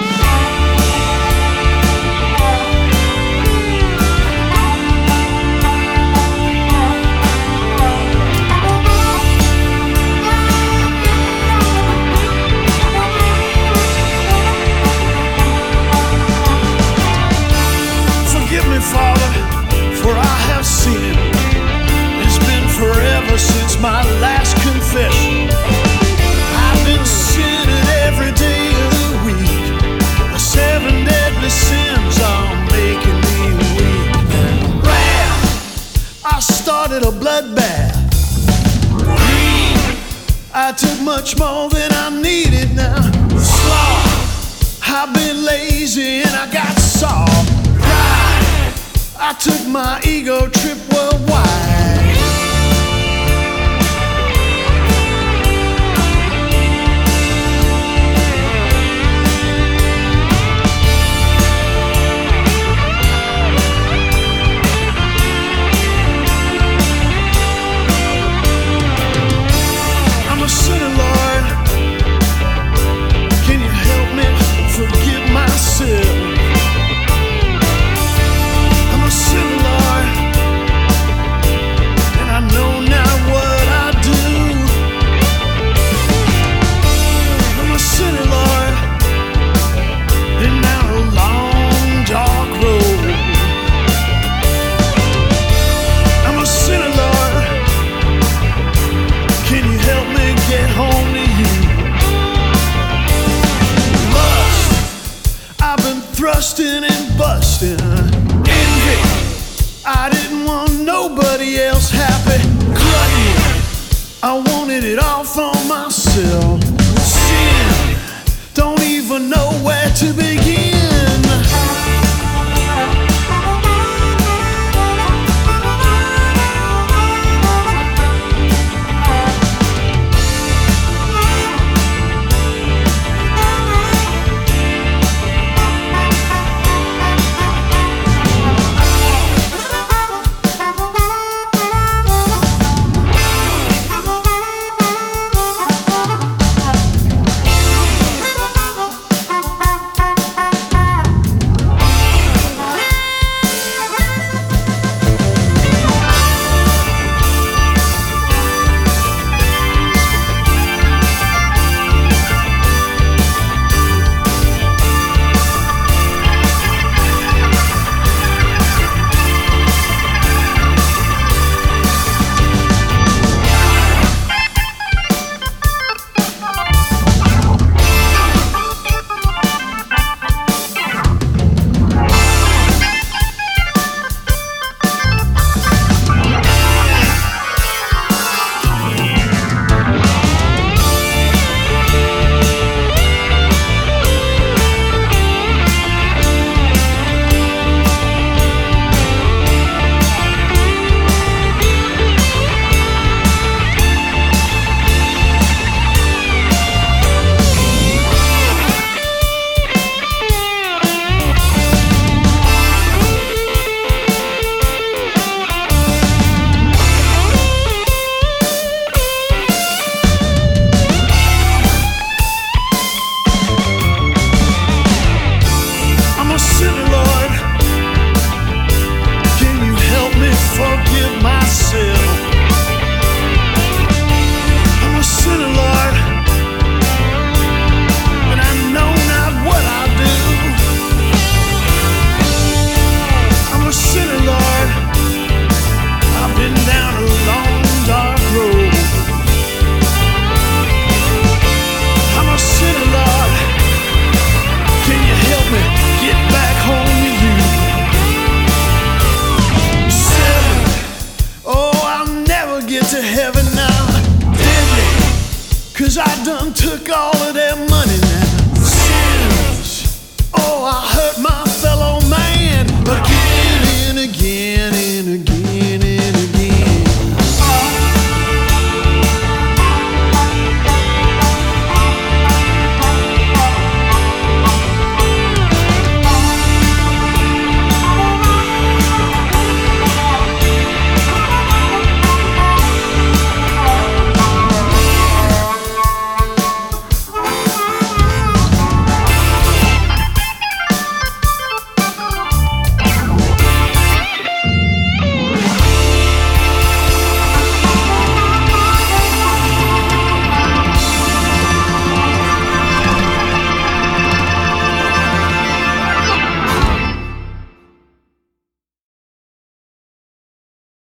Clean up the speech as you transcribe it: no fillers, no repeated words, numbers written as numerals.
Since my last confession, I've been sinning every day of the week. The 7 deadly sins are making me weak. Bam! I started a bloodbath. Green, I took much more than I needed now. Sloth, I've been lazy and I got soft. Pride, I took my ego trip worldwide. Thrusting and busting, envy, I didn't want nobody else happy. Gluttony, I wanted it all for myself. Sin, don't even know where to begin.